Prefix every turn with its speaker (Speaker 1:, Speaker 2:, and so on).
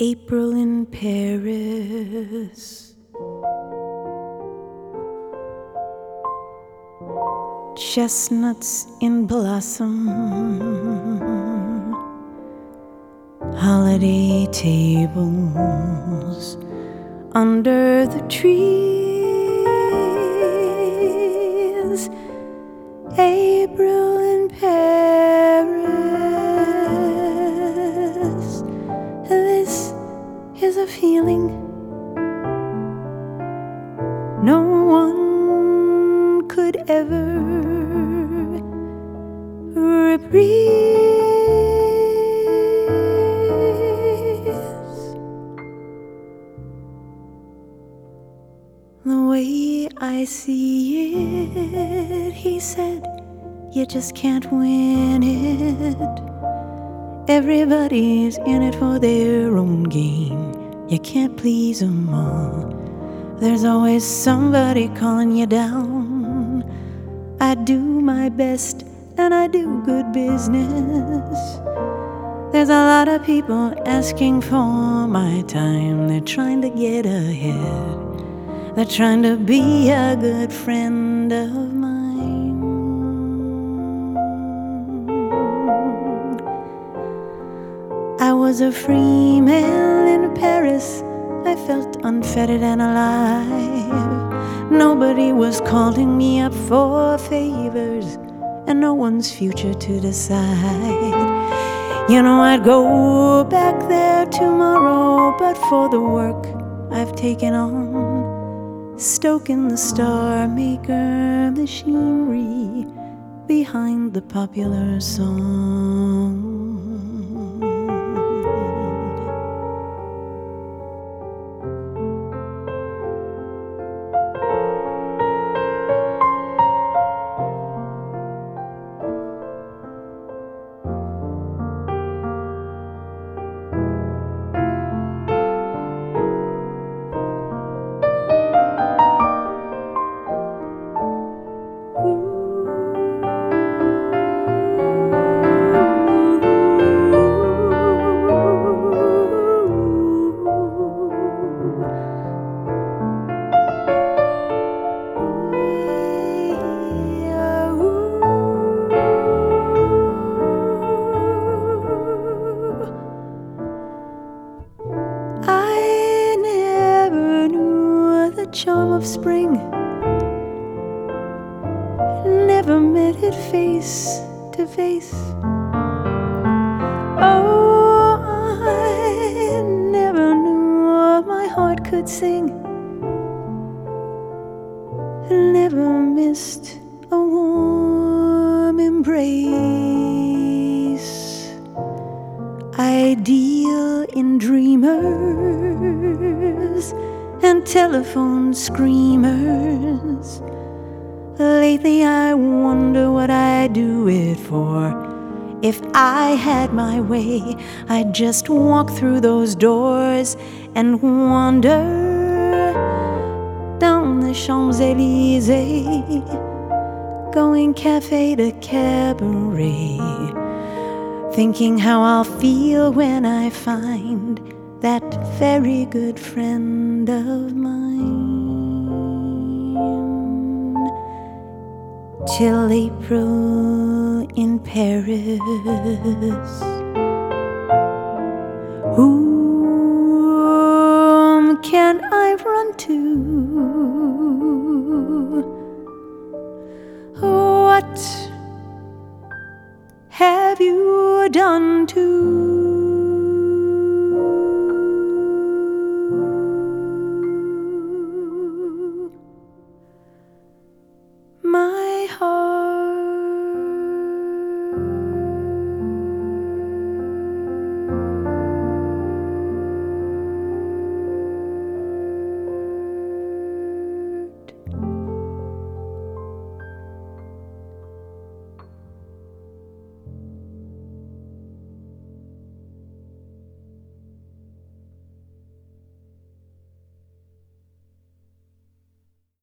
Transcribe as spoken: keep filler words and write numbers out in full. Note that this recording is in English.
Speaker 1: April in Paris. Chestnuts in blossom, holiday tables under the trees. April in Paris. This is a feeling no one could ever reprise. The way I see it, he said, you just can't win it. Everybody's in it for their own game. You can't please them all. There's always somebody calling you down. I do my best and I do good business. There's a lot of people asking for my time. They're trying to get ahead. They're trying to be a good friend of mine. I was a free man in Paris. I felt unfettered and alive. Nobody was calling me up for favors, and no one's future to decide. You know, I'd go back there tomorrow, but for the work I've taken on, stoking the star maker machinery behind the popular song. Charm of spring, never met it face to face. Oh, I never knew my heart could sing, never missed a warm embrace. I deal in dreamers and telephone screamers. Lately I wonder what I'd do it for. If I had my way, I'd just walk through those doors and wander down the Champs-Élysées, going cafe to cabaret, thinking how I'll feel when I find that very good friend of mine. Till April in Paris. Whom can I run to? What have you done to